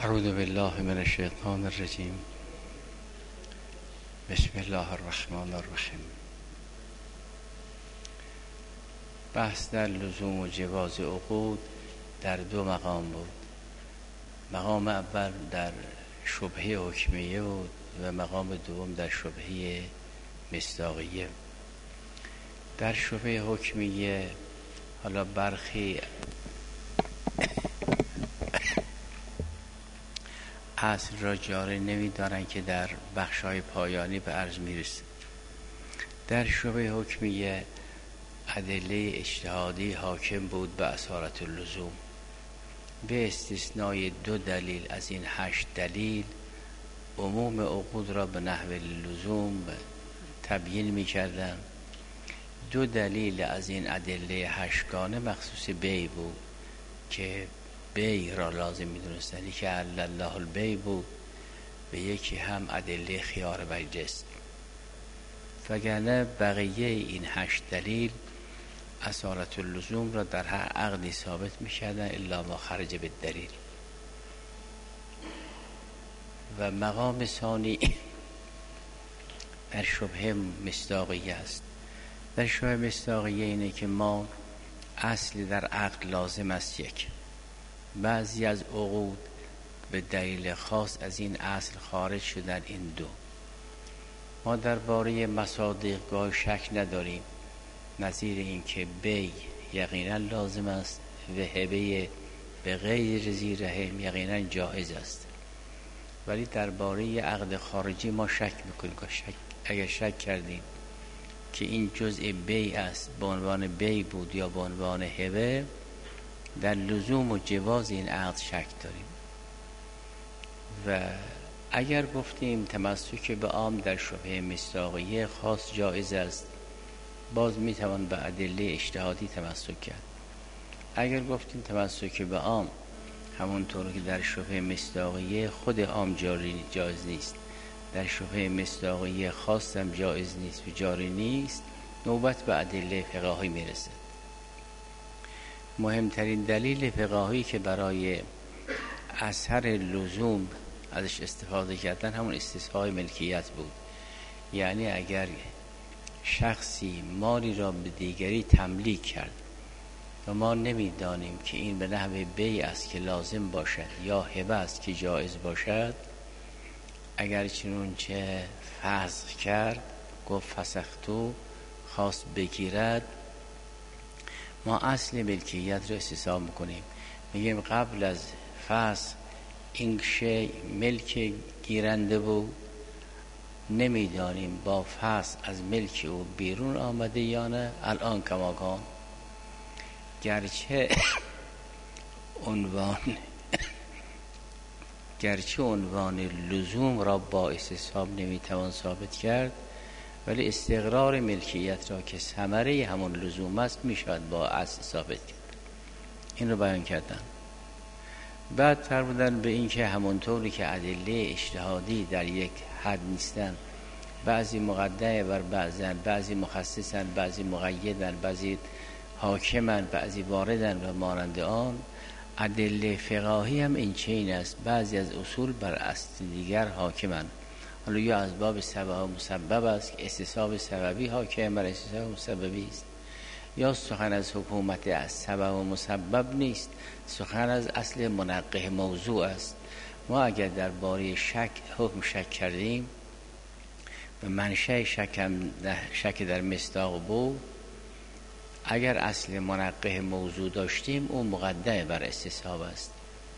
اعوذ بالله من الشیطان الرجیم. بسم الله الرحمن الرحیم. بحث در لزوم و جواز عقود در دو مقام بود. مقام اول در شبهه حکمیه بود و مقام دوم در شبهه مصداقیه. در شبهه حکمیه حالا برخی اصل را جاری نمی‌دارند که در بخش‌های پایانی به عرض می‌رسه. در شبهه حکمیه ادله اجتهادی حاکم بود به اصالت اللزوم، به استثنای 2 دلیل از این 8 دلیل عموم عقود را به نحو لزوم تبیین می‌کردند. 2 دلیل از این ادله 8گانه مخصوص بیع بود که بیع را لازم می‌دونستند، که احل الله البیع بود و یکی هم ادله خیار مجلس. وگرنه بقیه این 8 دلیل اصالت اللزوم را در هر عقدی ثابت می‌کردند الا ما خرج بالدلیل. و مقام ثانی در شبهه مصداقیه است. در شبهه مصداقیه اینه که ما اصلی در عقد لازم است یک، بعضی از عقود به دلیل خاص از این اصل خارج شدن این 2. ما درباره مصادیق گاه شک نداریم، نظیر این که بیع یقینا لازم است و هبه به غیر ذی رحم یقینا جایز است، ولی درباره عقد خارجی ما شک میکنیم. اگر شک کردیم که این جزء بیع است، به عنوان بیع بود یا به عنوان هبه، در لزوم و جواز این عقد شک داریم. و اگر گفتیم تمسک به عام در شبهه مصداقیه خاص جایز است، باز میتوان به ادله اجتهادی تمسک کرد. اگر گفتیم تمسک به عام همونطور که در شبهه مصداقیه خود عام جایز نیست، در شبهه مصداقیه خاص هم جایز نیست و جاری نیست، نوبت به ادله فقهی میرسه. مهمترین دلیل فقهی که برای اثر لزوم ازش استفاده کردن همون استصحاب ملکیت بود. یعنی اگر شخصی مالی را به دیگری تملیک کرد و ما نمیدانیم که این به نحو بیع است که لازم باشد یا هبه است که جایز باشد، اگر چنونچه فسخ کرد، گفت فسختو، خواست بگیرد، ما اصل ملکیت رو استصحاب میکنیم. میگیم قبل از فسخ این شی ملک گیرنده بود، نمیدانیم با فسخ از ملک او بیرون آمده یا نه. الان کماکان گرچه عنوان لزوم را با استصحاب نمیتوان ثابت کرد، ولی استقرار ملکیت را که ثمره همون لزوم است میشود با اصل ثابت کرد. این رو بیان کردن. بعد فرمودن به این که همونطوری که ادله اجتهادی در یک حد نیستن، بعضی مقدمه بر بعضن، بعضی مخصصن، بعضی مقیدن، بعضی حاکمن، بعضی واردن و مانند آن، ادله فقهی هم این چنین است. بعضی از اصول بر اصل دیگر حاکمن. حالا یا از باب سبب و مسبب است که استصحاب سببی حاکم بر استصحاب مسببی است، یا سخن از حکومت از سبب و مسبب نیست، سخن از اصل منقح موضوع است. ما اگر در باره حکم شک کردیم و منشأ شک در مصداق بود، اگر اصل منقح موضوع داشتیم اون مقدمه بر استصحاب است.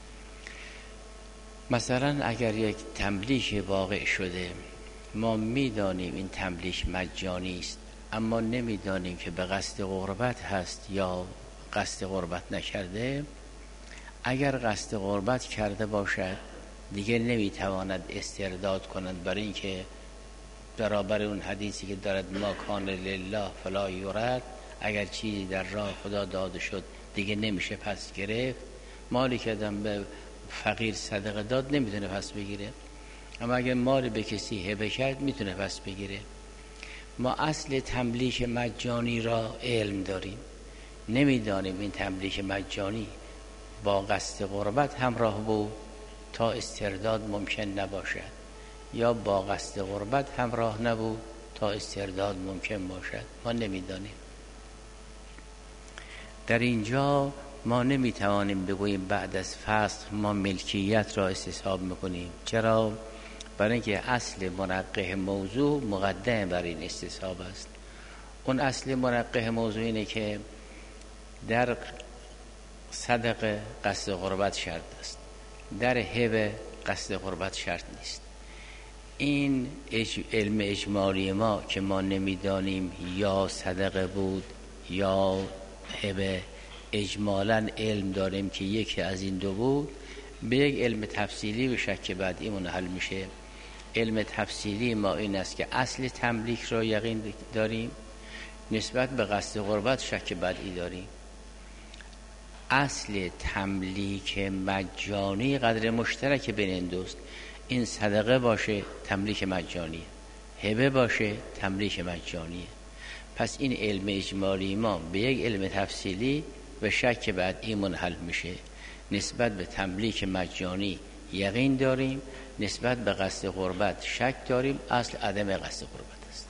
مثلا اگر یک تملیک واقع شده، ما میدانیم این تملیک مجانی است، اما نمیدانیم که به قصد قربت هست یا قصد قربت نکرده. اگر قصد قربت کرده باشد دیگه نمیتواند استرداد کند، برای اینکه برابر اون حدیثی که دارد ما کان لله فلا یرد، اگر چیزی در راه خدا داده شد دیگه نمیشه پس گرفت. مالی که آدم به فقیر صدقه داد نمیتونه پس بگیره، اما اگر مالی به کسی هبه کرد میتونه پس بگیره. ما اصل تملیک مجانی را علم داریم، نمیدانیم این تملیک مجانی با قصد قربت همراه بود تا استرداد ممکن نباشد، یا با قصد غربت همراه نبود تا استرداد ممکن باشد. ما نمیدانیم. در اینجا ما نمیتوانیم بگوییم بعد از فسخ ما ملکیت را استصحاب میکنیم. چرا؟ برای اینکه اصل منقح موضوع مقدم بر این استصحاب است. اون اصل منقح موضوع اینه که در صدقه قصد غربت شرط است، در هبه قصد غربت شرط نیست. این علم اجمالی ما که ما نمیدانیم یا صدقه بود یا هبه، اجمالاً علم داریم که یکی از این دو بود، به یک علم تفصیلی به شک بعدی منحل میشه. علم تفصیلی ما این است که اصل تملیک را یقین داریم، نسبت به قصد غربت شک بعدی داریم. اصل تملیک مجانی قدر مشترک بین این دوست، این صدقه باشه تملیک مجانیه، هبه باشه تملیک مجانیه. پس این علم اجمالی ما به یک علم تفصیلی و شک بعدی منحل میشه. نسبت به تملیک مجانی یقین داریم، نسبت به قصد غربت شک داریم. اصل عدم قصد غربت است.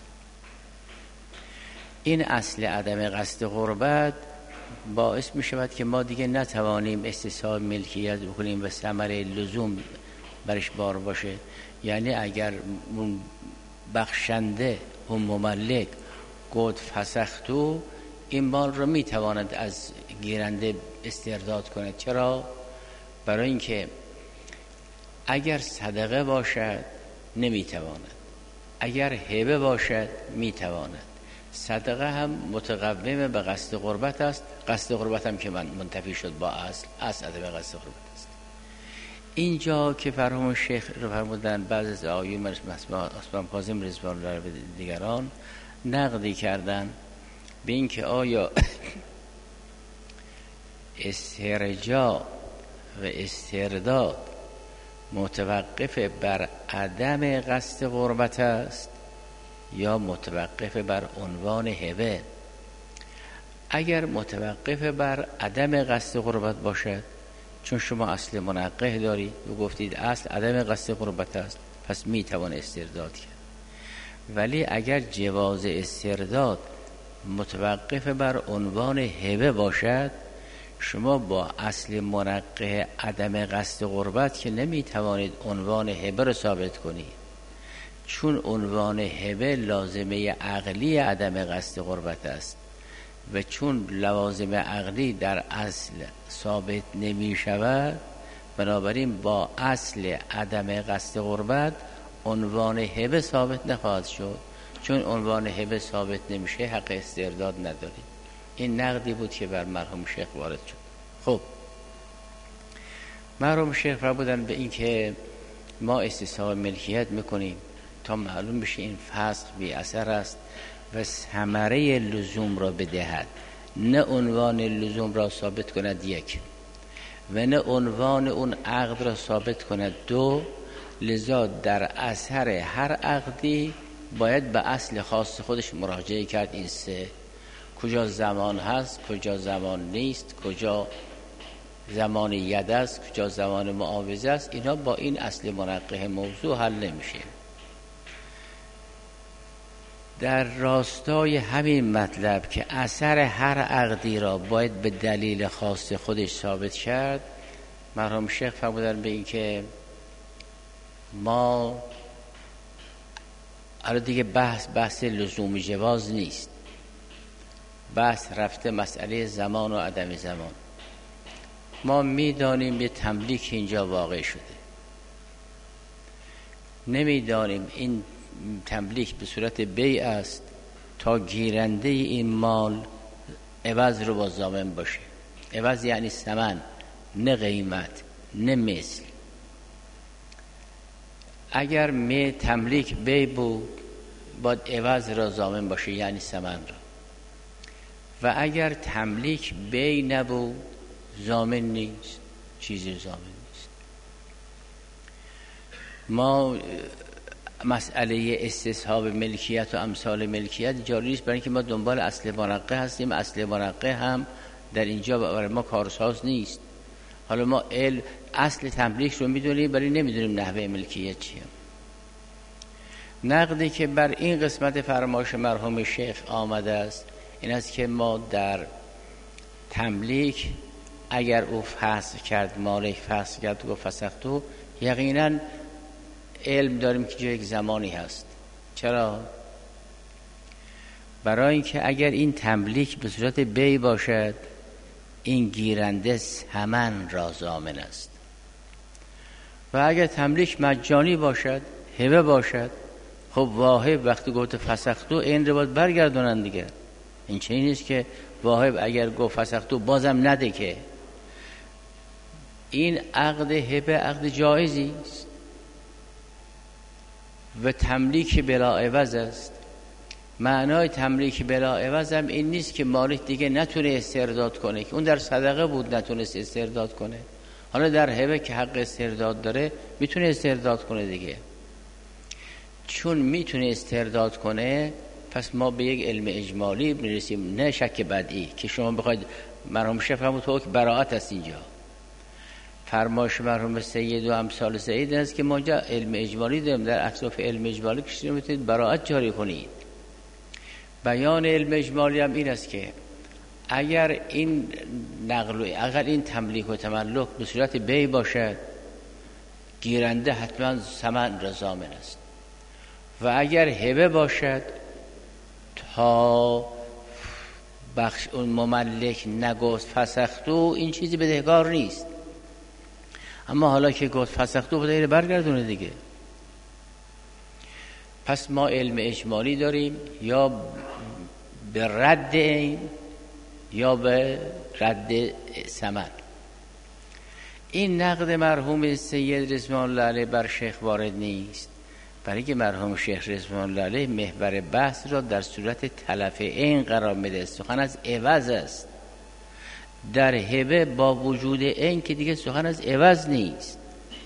این اصل عدم قصد غربت باعث می شود که ما دیگه نتوانیم استصحاب ملکیت بکنیم و ثمره لزوم برش بار باشه. یعنی اگر اون بخشنده اون مملک گفت فسختو، این مال رو می تواند از گیرنده استرداد کند. چرا؟ برای اینکه اگر صدقه باشد نمی تواند، اگر هبه باشد می تواند. صدقه هم متقوم به قصد غربت است، قصد غربت هم که منتفی شد با اصل عدم قصد غربت است. اینجا که فرمود شیخ رو فرمودن بعض از آیون اسبان کاظم رضوان الله به دیگران نقدی کردن به این که آیا استرجاع و استرداد متوقف بر عدم قصد غربت است یا متوقف بر عنوان هبه. اگر متوقف بر عدم قصد غربت باشد، چون شما اصل منقح دارید و گفتید اصل عدم قصد غربت است، پس می توان استرداد کرد. ولی اگر جواز استرداد متوقف بر عنوان هبه باشد، شما با اصل منقح عدم قصد غربت که نمی توانید عنوان هبه رو ثابت کنید، چون عنوان هبه لازمه عقلی عدم قصد غربت است و چون لوازم عقلی در اصل ثابت نمی شود، بنابراین با اصل عدم قصد غربت عنوان هبه ثابت نخواهد شد. چون عنوان هبه ثابت نمیشه حق استرداد ندارید. این نقدی بود که بر مرحوم شیخ وارد شد. خب مرحوم شیخ فرمودن به این که ما استصحاب ملکیت میکنیم تا معلوم بشه این فسخ بی اثر است و ثمره لزوم را بدهد، نه عنوان لزوم را ثابت کند یک، و نه عنوان اون عقد را ثابت کند دو. لذا در اثر هر عقدی باید به اصل خاص خودش مراجعه کرد. این سه، کجا زمان هست، کجا زمان نیست، کجا زمان ید است، کجا زمان معاوضه است، اینا با این اصل منقح موضوع حل نمیشه. در راستای همین مطلب که اثر هر عقدی را باید به دلیل خاص خودش ثابت کرد، مرحوم شیخ فرمودن به این که ما حالا دیگه بحث لزوم جواز نیست، بحث رفته مسئله زمان و عدم زمان. ما میدانیم یه تملیک اینجا واقع شده، نمیدانیم این تملیک به صورت بیع است تا گیرنده این مال عوض رو با ضامن باشه. عوض یعنی ثمن، نه قیمت، نه مثل. اگر تملیک بیع بود باید عوض را ضامن باشه، یعنی ثمن را. و اگر تملیک بیع نبود ضامن نیست، چیزی ضامن نیست. ما مسئله استصحاب ملکیت و امثال ملکیت جاری نیست، برای اینکه ما دنبال اصل منقح هستیم. اصل منقح هم در اینجا برای ما کارساز نیست. حالا ما اصل تملیک رو میدونیم ولی نمیدونیم نحوه ملکیت چیه. نقدی که بر این قسمت فرمایش مرحوم شیخ آمده است این است که ما در تملیک اگر او فسخ کرد، مالک فسخ کرد و فسختو، یقینا علم داریم که یک زمانی هست. چرا؟ برای اینکه اگر این تملیک به صورت بی باشد این گیرنده ثمن را ضامن است و اگر تملیک مجانی باشد، هبه باشد، خب واهب وقتی گفت فسختو این رو باید برگردونن دیگه. این چه نیست که واهب اگر گفت فسختو بازم نده، که این عقد هبه عقد جایزی است و تملیک بلا عوض است. معنای تملیک بلا عوض هم این نیست که مالک دیگه نتونه استرداد کنه، که اون در صدقه بود نتونست استرداد کنه، حالا در هبه که حق استرداد داره میتونه استرداد کنه دیگه. چون میتونه استرداد کنه پس ما به یک علم اجمالی میرسیم، نه شک بدی که شما بخواید مرحوم شیخ فرمود تو که براءت است. اینجا فرمایش مرحوم سید و امثال سید است که ما اینجا علم اجمالی داریم، در اطراف علم اجمالی که شما میتونید براءت جاری کنید. بیان علم اجمالی هم این است که اگر این نقل، اگر این تملیک و تملک به صورت بی باشد گیرنده حتما ثمن را ضامن است و اگر هبه باشد تا بخش اون مملک نگفت فسختو این چیزی بدهکار نیست، اما حالا که گفت فسختو بده برگردونه دیگه. پس ما علم اجمالی داریم یا به رد این یا به رد ثمن. این نقد مرحوم سید رضوان الله علیه بر شیخ وارد نیست، برای که مرحوم شیخ رضوان الله علیه محور بحث را در صورت تلف عین قرار میده. سخن از عوض است. در هبه با وجود عین که دیگه سخن از عوض نیست.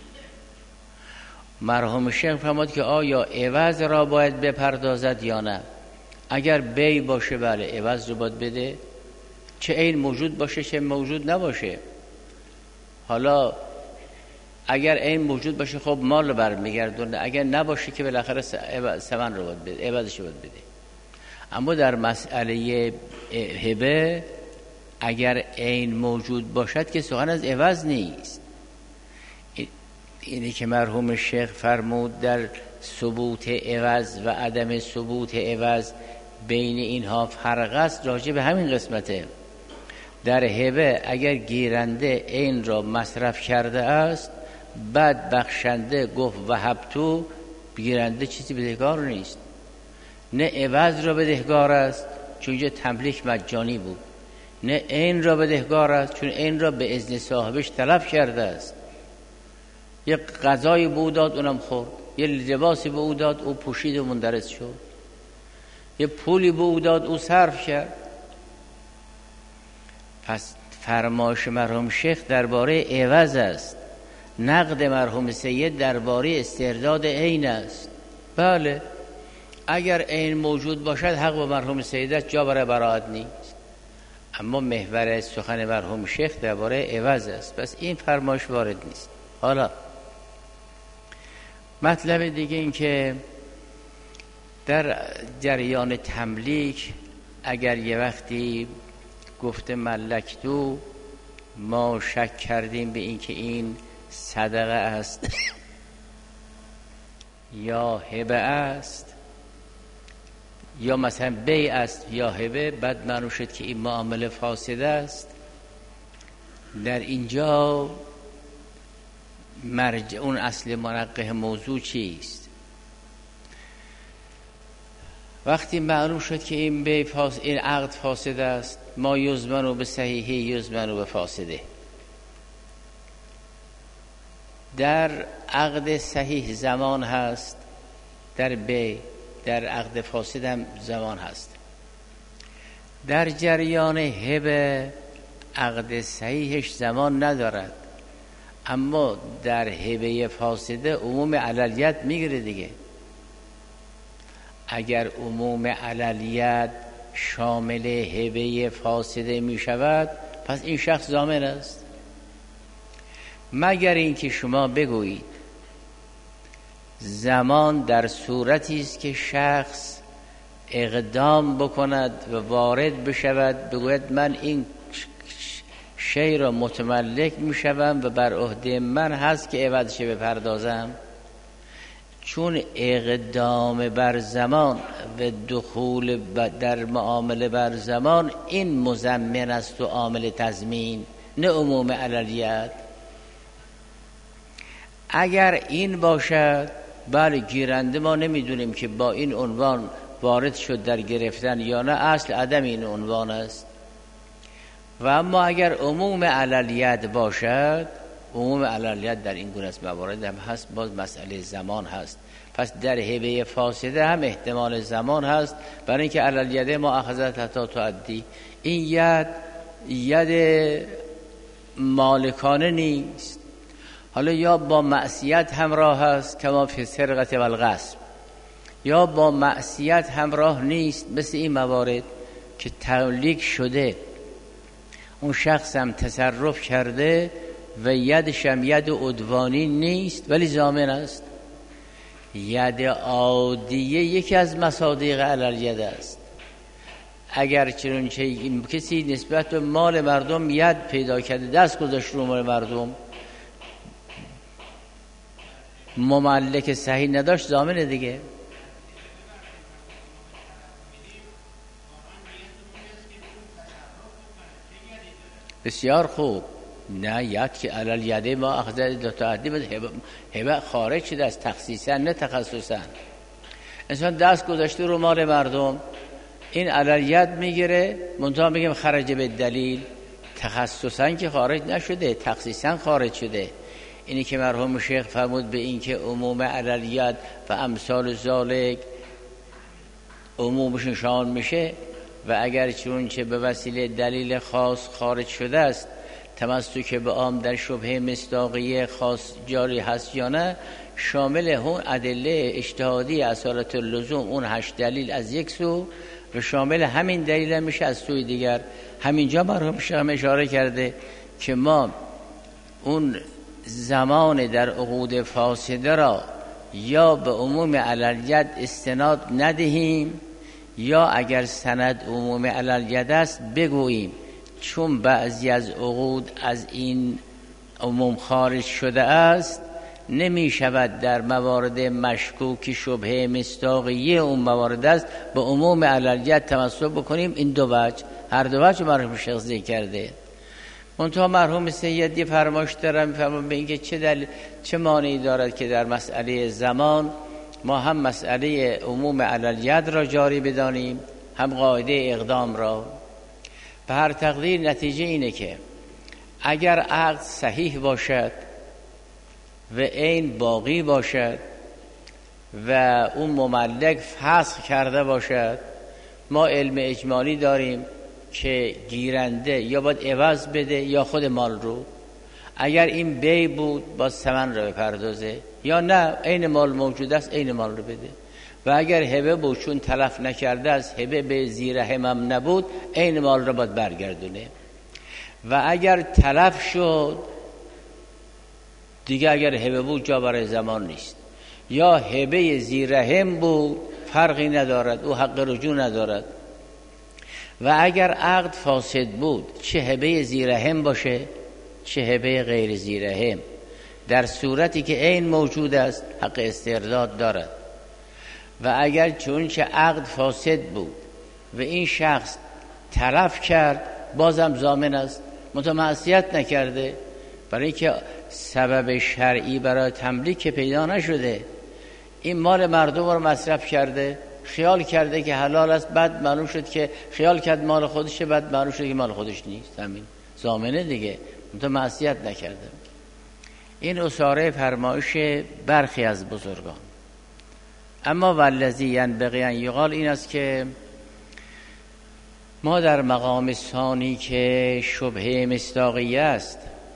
مرحوم شیخ فرمود که آیا عوض را باید بپردازد یا نه. اگر بی باشه بله عوض رو باید بده، چه عین موجود باشه چه موجود نباشه. حالا اگر عین موجود باشه خب مال رو برمیگردونه، اگر نباشه که بالاخره ثمن رو باید بده، عوضش رو باید بده. اما در مسئله هبه اگر عین موجود باشد که سخن از عوض نیست. اینی که مرحوم شیخ فرمود در ثبوت عوض و عدم ثبوت عوض بین اینها فرق است، راجع به همین قسمته. در هبه اگر گیرنده عین را مصرف کرده است بعد بخشنده گفت وهبتو، گیرنده چیزی بدهکار نیست، نه عوض را بدهکار است چون اینجا تملیک مجانی بود، نه عین را بدهکار است چون عین را به اذن صاحبش طلب کرده است. یک غذای به او داد اونم خورد، یه لباسی به او داد او پوشید و مندرس شد، یه پولی به او داد او صرف کرد. پس فرمایش مرحوم شیخ درباره عوض است، نقد مرحوم سید درباره استرداد عین است. بله اگر عین موجود باشد حق با مرحوم سید است، جا برای براءت نیست، اما محور سخن مرحوم شیخ درباره عوض است، پس این فرمایش وارد نیست. حالا مطلب دیگه این که در جریان تملیک اگر یه وقتی گفته ملکتو ما شک کردیم به این که این صدقه است یا هبه است یا مثلا بی است یا هبه، بعد معلوم شد که این معامله فاسده است، در اینجا مرجع اون اصل منقح موضوع چیست؟ وقتی معلوم شد که این این عقد فاسد است، ما یزمنو به صحیحی یزمنو به فاسده. در عقد صحیح زمان هست، در در عقد فاسد هم زمان هست. در جریان هبه عقد صحیحش زمان ندارد، اما در هبه فاسده عموم عللیت میگیره دیگه. اگر عموم عللیت شامل هبه فاسده می شود پس این شخص ضامن است. مگر اینکه شما بگویید زمان در صورتی است که شخص اقدام بکند و وارد بشود، بگوید من این شی را متملک میشوم و بر عهده من هست که عوضش بپردازم. چون اقدام بر زمان و دخول در معامله بر زمان این مضمن است و عامل تضمین، نه عموم علیت. اگر این باشد بله گیرنده ما نمیدونیم که با این عنوان وارد شد در گرفتن یا نه، اصل عدم این عنوان است. و اما اگر عموم علیت باشد، عموم علیت در این گونه از موارد هم هست، باز مسئله زمان هست. پس در هبه فاسده هم احتمال زمان هست، برای اینکه علیت ما اخذت حتی تعدی، این ید مالکانه نیست. حالا یا با معصیت همراه هست کما فی سرقت و الغصب، یا با معصیت همراه نیست، مثل این موارد که تملیک شده اون شخص هم تصرف کرده و یدش هم ید عدوانی نیست ولی ضامن است. ید عادیه یکی از مصادیق علیت است. اگر چنانچه کسی نسبت به مال مردم ید پیدا کرده، دست گذاشت رو مال مردم، مملک صحیح نداشت، ضامن دیگه. بسیار خوب. نه ید که علل یده ما اخذت دو تعدی بود، هبه خارج شده از تخصیصا نه تخصصا. انسان دست گذاشته رو مال مردم، این علل ید میگیره، منتها میگم خرج به دلیل، تخصصا که خارج نشده، تخصیصا خارج شده. اینی که مرحوم شیخ فرمود به این که عموم علل ید و امثال ذالک عمومش نشان میشه و اگر چون به وسیله دلیل خاص خارج شده است، تمسک به عام در شبهه مصداقیه خاص جاری هست یا نه، شامل اون ادله اجتهادی اصالت اللزوم، اون 8 دلیل از یک سو، و شامل همین دلیل میشه از سوی دیگر. همینجا مرحوم شیخ اشاره کرده که ما اون زمان در عقود فاسده را یا به عموم عللیت استناد ندهیم، یا اگر سند عموم عللیت است بگوییم چون بعضی از عقود از این عموم خارج شده است، نمی شود در موارد مشکوک شبهه مصداقیه اون موارد است به عموم عللیت تمسک بکنیم. این دو وجه، هر دو وجه مرحوم شیخ ذکر کرده. منتها مرحوم سیدی فرمایش دارم می‌فرمایند به اینکه چه مانعی دارد که در مسئله زمان ما هم مسئله عموم عللیت را جاری بدانیم، هم قاعده اقدام را. به هر تقدیر نتیجه اینه که اگر عقد صحیح باشد و عین باقی باشد و اون مملک فسخ کرده باشد، ما علم اجمالی داریم که گیرنده یا باید عوض بده یا خود مال رو. اگر این بی بود باید ثمن رو بپردازه، یا نه عین مال موجود است عین مال رو بده. و اگر هبه بود چون تلف نکرده است، هبه به زیر همم نبود، عین مال رو باید برگردونه. و اگر تلف شد دیگه، اگر هبه بود جا برای زمان نیست، یا هبه زیر هم بود فرقی ندارد، او حق رجوع ندارد. و اگر عقد فاسد بود، چه هبه زیر هم باشه چه هبه غیر زیر هم، در صورتی که عین موجود است حق استرداد دارد. و اگر چون که عقد فاسد بود و این شخص تلف کرد، بازم ضامن است، متمعصیت نکرده، برای اینکه سبب شرعی برای تملیک پیدا نشده. این مال مردم رو مصرف کرده، خیال کرده که حلال است، بعد معلوم شد که خیال کرد مال خودشه، بعد معلوم شد که مال خودش نیست، همین ضامنه دیگه، متمعصیت نکرده. این اساره فرمایش برخی از بزرگان. اما والذی ینبغی ان یقال این است که ما در مقام ثانی که شبهه مصداقیه است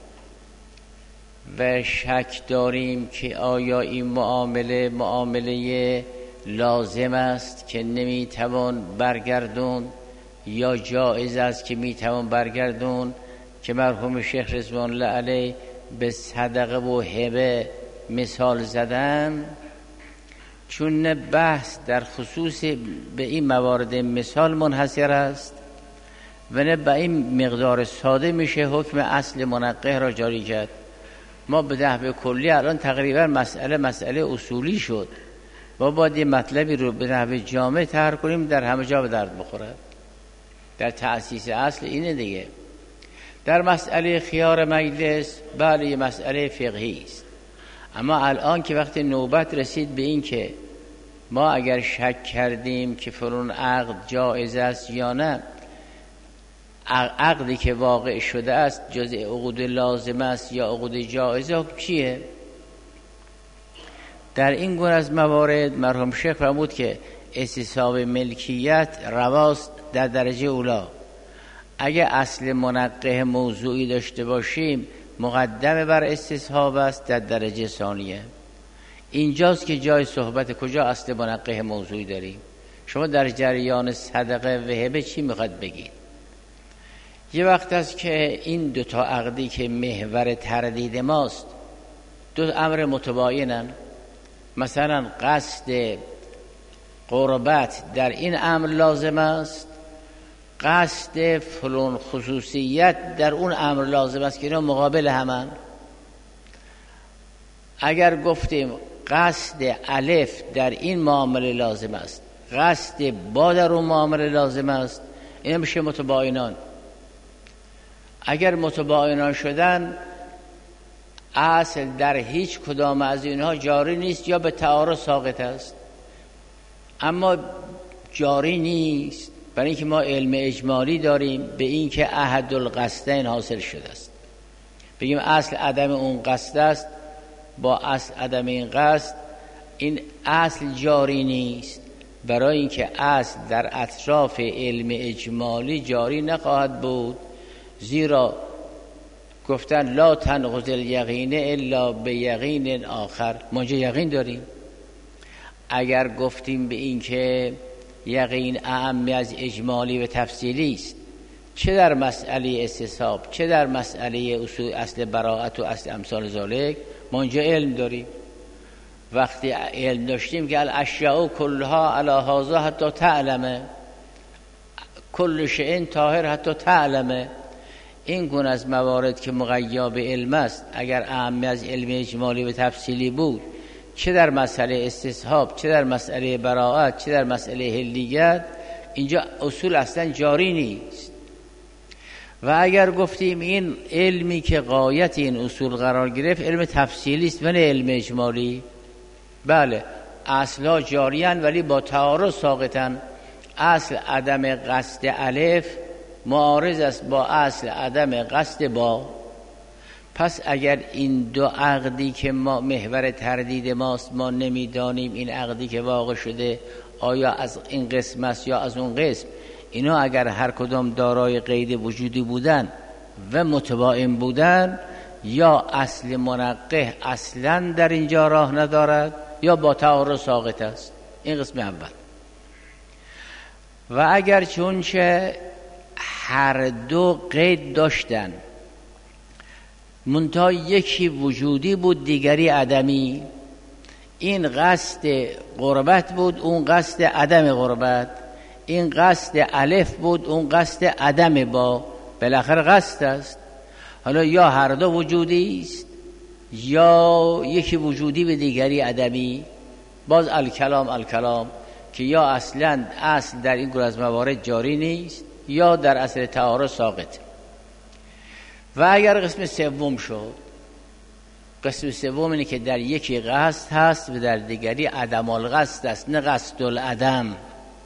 و شک داریم که آیا این معامله لازم است که نمیتوان برگردون یا جایز است که میتوان برگردون، که مرحوم شیخ رضوان الله علیه به صدقه و هبه مثال زدم، چون نه بحث در خصوص به این موارد مثال منحصر است و نه به این مقدار ساده میشه حکم اصل منقح را جاری کرد. ما به نحو کلی الان تقریبا مسئله اصولی شد و باید یه مطلبی رو به نحو جامع طرح کنیم در همه جا به درد بخوره. در تأسیس اصل اینه دیگه. در مسئله خیار مجلس بله یه مسئله فقهی است، اما الان که وقتی نوبت رسید به این که ما اگر شک کردیم که فلان عقد جایز است یا نه، عقدی که واقع شده است جزء عقود لازم است یا عقود جایزه، حکم چیه؟ در این گونه از موارد مرحوم شیخ فرمود که استصحاب ملکیت رواست در درجه اولا. اگه اصل منقح موضوعی داشته باشیم مقدمه بر استصحاب است در درجه ثانیه. اینجاست که جای صحبت کجا اصل منقح موضوعی داریم. شما در جریان صدقه و هبه چی میخواد بگید؟ یه وقت است که این دوتا عقدی که محور تردید ماست دو امر متباینن، مثلا قصد قربت در این امر لازم است، قصد فلان خصوصیت در اون امر لازم است که اینا مقابل همن. اگر گفتیم قصد الف در این معامله لازم است، قصد با در اون معامله لازم است، اینا میشه متباینان. اگر متباینان شدن اصل در هیچ کدام از اینها جاری نیست یا به تعارض ساقط است. اما جاری نیست برای اینکه ما علم اجمالی داریم به این که احد القصدین حاصل شده است. بگیم اصل عدم اون قصد است با اصل عدم این قصد، این اصل جاری نیست، برای اینکه اصل در اطراف علم اجمالی جاری نخواهد بود، زیرا گفتن لا تنقض الیقین الا به یقین آخر. ما اینجا یقین داریم. اگر گفتیم به این که یقین اعم از اجمالی و تفصیلی است، چه در مسئله استصحاب چه در مسئله اصول اصل براءت و اصل امثال ذالک، ما اینجا علم داریم. وقتی علم داشتیم که الاشیاء کلها علی هذا حتی تعلمه، کل شیء طاهر حتی تعلمه. این گونه از موارد که مقید به علم است، اگر اعم از علم اجمالی و تفصیلی بود، چه در مسئله استصحاب چه در مسئله براءت چه در مسئله حلیت، اینجا اصول اصلا جاری نیست. و اگر گفتیم این علمی که غایت این اصول قرار گرفت علم تفصیلی است و نه علم اجمالی، بله اصلا جاریان ولی با تعارض ساقطن. اصل عدم قصد الف معارض است با اصل عدم قصد با. پس اگر این دو عقدی که ما محور تردید ماست، ما نمیدانیم این عقدی که واقع شده آیا از این قسم است یا از اون قسم، اینا اگر هر کدام دارای قید وجودی بودن و متباین بودن، یا اصل منقح اصلا در اینجا راه ندارد یا با تعارض ساقط است. این قسم اول. و اگر چونچه هر دو قید داشتن منتها یکی وجودی بود دیگری عدمی، این قصد قربت بود اون قصد عدم قربت، این قصد الف بود اون قصد عدم با، بالاخره قصد است. حالا یا هر دو وجودی است یا یکی وجودی به دیگری عدمی. باز الکلام که یا اصلا اصل در این گروه از موارد جاری نیست یا در اصل تعارض ساقط. و اگر قسم سوم شد، قسم سوم اینه که در یکی قصد هست و در دیگری عدم القصد است، نه قصد العدم.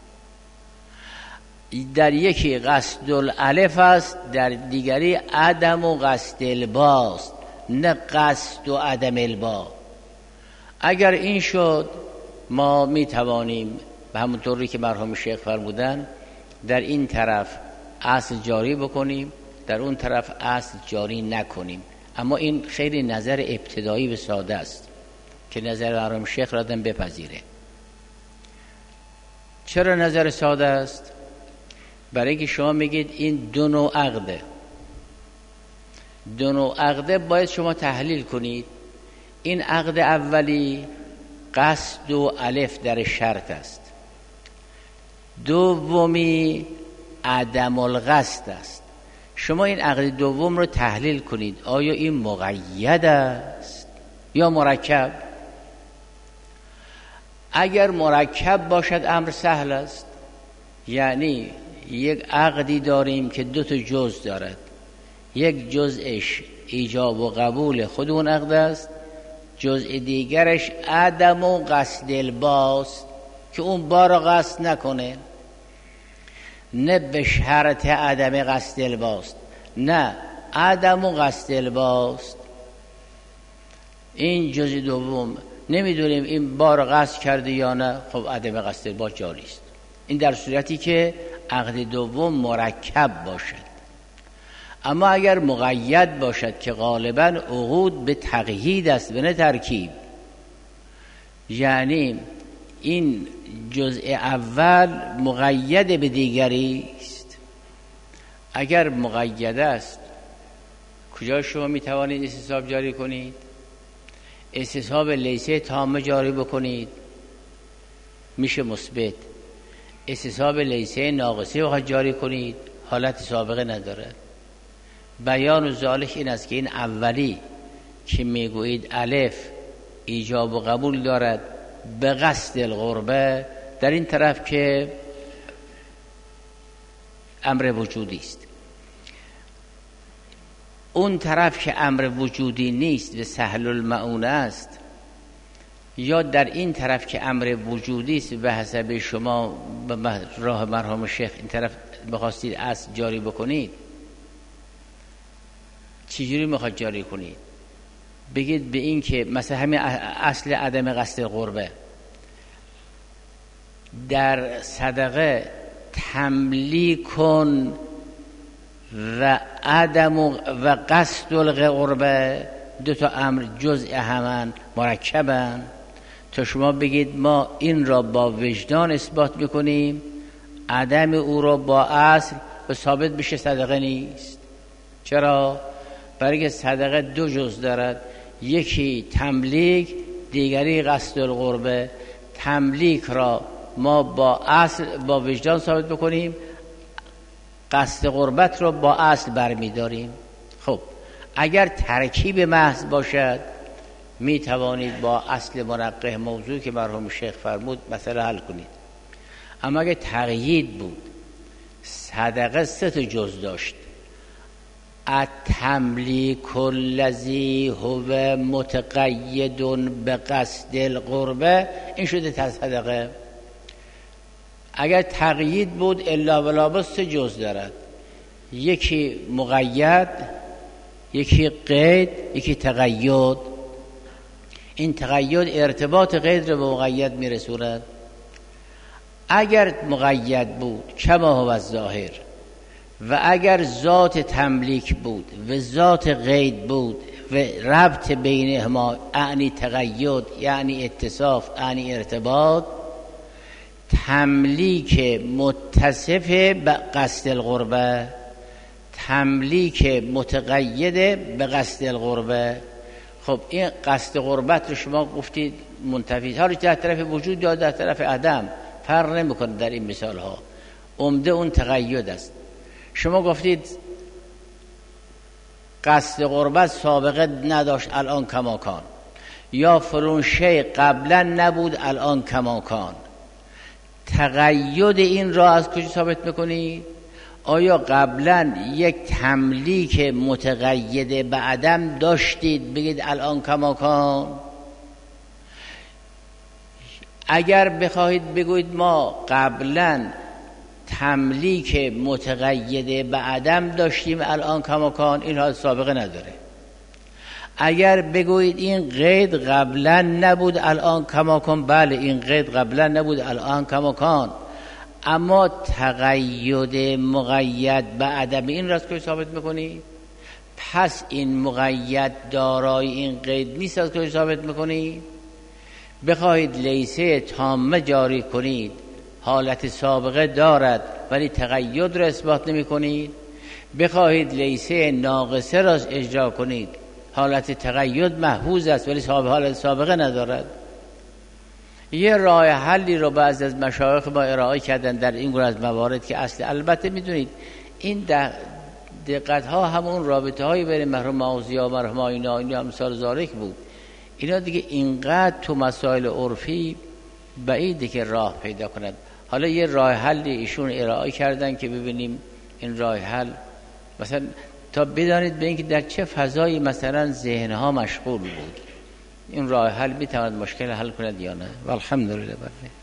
در یکی قصد الالف است در دیگری عدم و قصد الباست، نه قصد و عدم البا. اگر این شد ما می توانیم به همونطوری که مرحوم شیخ فرمودن در این طرف اصل جاری بکنیم، در اون طرف اصل جاری نکنیم. اما این خیلی نظر ابتدایی و ساده است که نظر مرحوم شیخ را دم بپذیره. چرا نظر ساده است؟ برای که شما میگید این دو نوع عقده، دو نوع عقده باید شما تحلیل کنید. این عقد اولی قصد و الف در شرط است، دومی عدم القصد است. شما این عقد دوم رو تحلیل کنید، آیا این مقید است یا مرکب؟ اگر مرکب باشد امر سهل است، یعنی یک عقدی داریم که دو تا جزء دارد، یک جزءش ایجاب و قبول خود اون عقد است، جزء دیگرش عدم و قصد الباس که اون بار قصد نکنه، نه به شرط عدم قصد الباس، نه عدم و قصد الباس. این جزء دوم نمیدونیم این بار قصد کرده یا نه، خب عدم قصد الباس جاری است. این در صورتی که عقد دوم مرکب باشد. اما اگر مقید باشد که غالباً عقود به تقیید است و نه ترکیب، یعنی این جزء اول مقید به دیگری است. اگر مقید است کجا شما می توانید استصحاب جاری کنید؟ استصحاب لیسه تامه جاری بکنید میشه مثبت، استصحاب لیسه ناقصه وقت جاری کنید حالت سابقه ندارد. بیان و ذالک این است که این اولی که میگویید الف ایجاب و قبول دارد به قصد القربه، در این طرف که امر وجودی است، اون طرف که امر وجودی نیست و سهل المعونه است، یا در این طرف که امر وجودی است به حسب شما به راه مرحوم شیخ این طرف بخواستید اصل جاری بکنید، چجوری میخواد جاری کنید؟ بگید به این که مثلا همین اصل عدم قصد قربه در صدقه تملیک کن و عدم و قصد القربه، دو تا امر جزء همان مرکبن، تا شما بگید ما این را با وجدان اثبات میکنیم، عدم او را با اصل و ثابت بشه صدقه نیست. چرا؟ برای که صدقه دو جز دارد، یکی تملیک دیگری قصد القربه. تملیک را ما با اصل با وجدان ثابت بکنیم، قصد قربت را با اصل برمیداریم. خب اگر ترکیب محض باشد می توانید با اصل منقح موضوع که مرحوم شیخ فرمود مثلا حل کنید. اما اگر تقیید بود، صدقه سه تا جز داشت، التملیک الذی هو متقید به قصد القربه، این شده صدقه. اگر تقیید بود الا ولا بس سه جز دارد، یکی مقید، یکی قید، یکی تقید. این تقید ارتباط قید رو به مقید میرسوند. اگر مقید بود کما هو الظاهر، و اگر ذات تملیک بود و ذات قید بود و ربط بینهما یعنی تقید یعنی اتصاف یعنی ارتباط، تملیک متصف به قصد القربه، تملیک متقید به قصد القربه. خب این قصد قربت رو شما گفتید منتفی، حالا در طرف وجود یا در طرف عدم فرق نمیکنه. در این مثال ها عمده اون تقید است. شما گفتید قصد قربت سابقه نداشت الان کماکان، یا فلان شیء قبلا نبود الان کماکان. تقید این را از کجا ثابت میکنی؟ آیا قبلا یک تملیک متقید به عدم داشتید بگید الان کماکان؟ اگر بخواهید بگویید ما قبلا تملیک متقید به عدم داشتیم الان کماکان، این حال سابقه نداره. اگر بگویید این قید قبلا نبود الان کماکان، بله این قید قبلا نبود الان کماکان، اما تقید مقید به عدم این را که ثابت میکنی؟ پس این مقید دارای این قید نیست از که ثابت میکنی؟ بخواهید لیسه تامه جاری کنید حالت سابقه دارد ولی تقید را اثبات نمی کنید. بخواهید لیسه ناقصه را اجرا کنید، حالت تقید محفوظ است ولی حالت سابقه ندارد. یه راه حلی رو بعضی از مشایخ ما ارائه کردن در این گونه از موارد که اصل، البته میدونید این دقت ها همون رابطه های بین مرحوم آغوزی و مرحوم آینی امثال ذالک بود. اینا دیگه اینقدر تو مسائل عرفی بعیده که راه پیدا کنند. حالا یه راه حلی ایشون ارائه کردن که ببینیم این راه حل مثلا تا بدانید به اینکه در چه فضایی مثلا ذهنها مشغول بود، این راه حل میتواند مشکل حل کند یا نه. والحمدلله.